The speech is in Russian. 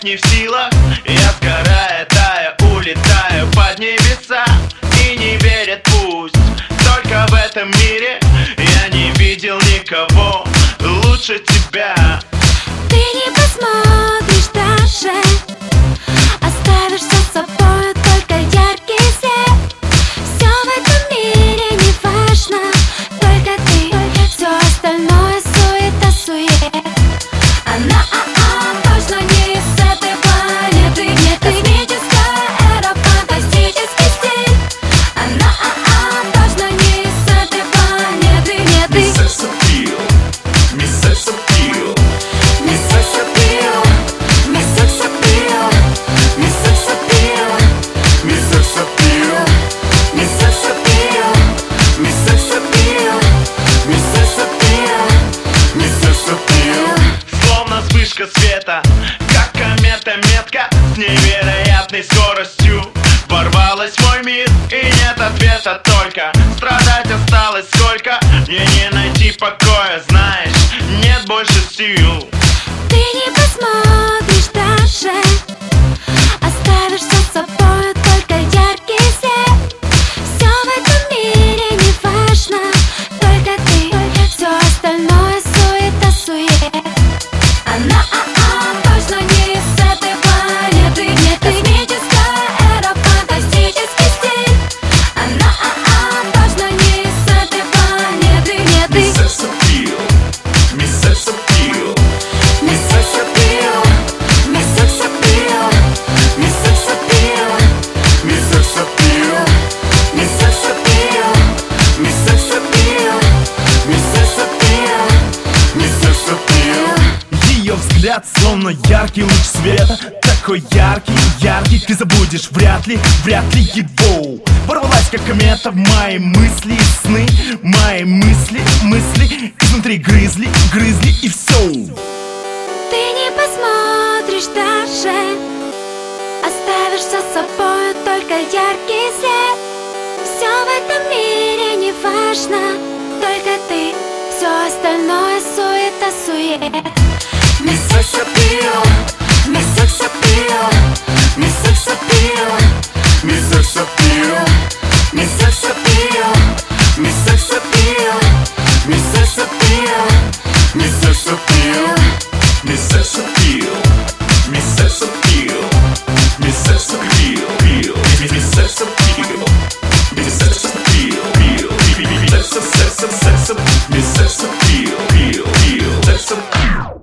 не в силах. Я сгорая, тая, улетаю под небеса. И не верят пусть только в этом мире. Я не видел никого лучше тебя. Ты не посмотришь даже, оставишь за собой только яркий свет. Все в этом мире не важно, только ты. Все остальное суета-сует. Она точно не из этой планеты. Не космическая эра, фантастический стиль. Она точно не из этой планеты. Не ты. Miss Appeal, Miss Appeal, Miss Appeal, Miss Appeal, Miss Appeal, Miss Appeal, Miss Appeal, Miss Appeal, Miss Appeal, Miss Appeal. Словно вспышка света, как комета метка, с невероятной скоростью ворвалась в мой мир. И нет ответа, только страдать осталось сколько. Мне не найти покоя, знаешь, нет больше сил. Ты не посмотришь даже, оставишь за собой только яркий свет. Все в этом мире не важно, только ты. Все остальное суета-сует. Она точно не из этой планеты. Не космическая эра, фантастический стиль. Она точно не из этой планеты. Не ты. Miss Appeal, Miss Appeal, Miss Appeal, Miss Appeal, Miss Appeal, Miss Appeal, Miss Appeal, Miss Appeal, Miss Appeal, Miss Appeal. Ее взгляд словно яркий луч света. Такой яркий, яркий, ты забудешь вряд ли его. Ворвалась как комета в мои мысли и сны. Мои мысли изнутри грызли и все. Ты не посмотришь даже, оставишь за собой только яркий свет. Все в этом мире не важно, только ты. Все остальное суета-сует. Miss Appeal, Miss Appeal, Miss Appeal, Miss Appeal, Miss Appeal, Miss Appeal, Miss Appeal, Miss Appeal.